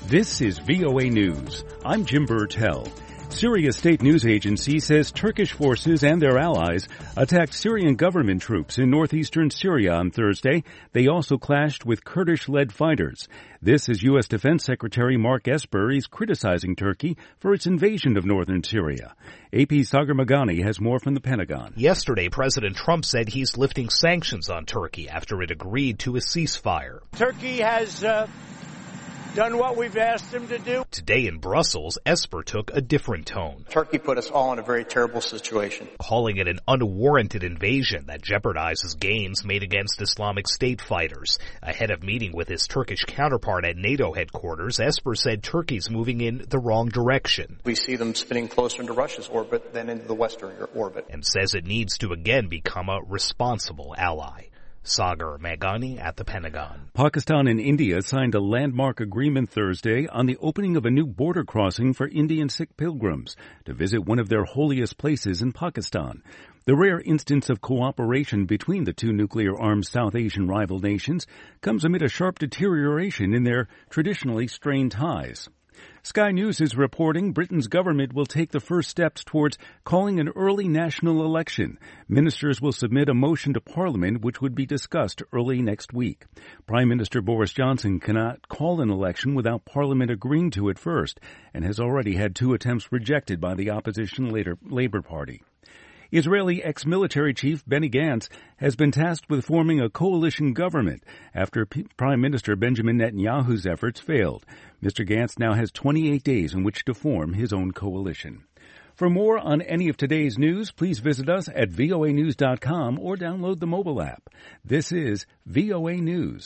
This is VOA News. I'm Jim Burtell. Syria State News Agency says Turkish forces and their allies attacked Syrian government troops in northeastern Syria on Thursday. They also clashed with Kurdish-led fighters. This is U.S. Defense Secretary Mark Esper is criticizing Turkey for its invasion of northern Syria. AP's Sagar Meghani has more from the Pentagon. Yesterday, President Trump said he's lifting sanctions on Turkey after it agreed to a ceasefire. Turkey has done what we've asked them to do. Today in Brussels, Esper took a different tone. Turkey put us all in a very terrible situation, calling it an unwarranted invasion that jeopardizes gains made against Islamic State fighters. Ahead of meeting with his Turkish counterpart at NATO headquarters, Esper said Turkey's moving in the wrong direction. We see them spinning closer into Russia's orbit than into the Western orbit. And says it needs to again become a responsible ally. Sagar Meghani at the Pentagon. Pakistan and India signed a landmark agreement Thursday on the opening of a new border crossing for Indian Sikh pilgrims to visit one of their holiest places in Pakistan. The rare instance of cooperation between the two nuclear-armed South Asian rival nations comes amid a sharp deterioration in their traditionally strained ties. Sky News is reporting Britain's government will take the first steps towards calling an early national election. Ministers will submit a motion to Parliament which would be discussed early next week. Prime Minister Boris Johnson cannot call an election without Parliament agreeing to it first and has already had 2 attempts rejected by the opposition Labour Party. Israeli ex-military chief Benny Gantz has been tasked with forming a coalition government after Prime Minister Benjamin Netanyahu's efforts failed. Mr. Gantz now has 28 days in which to form his own coalition. For more on any of today's news, please visit us at voanews.com or download the mobile app. This is VOA News.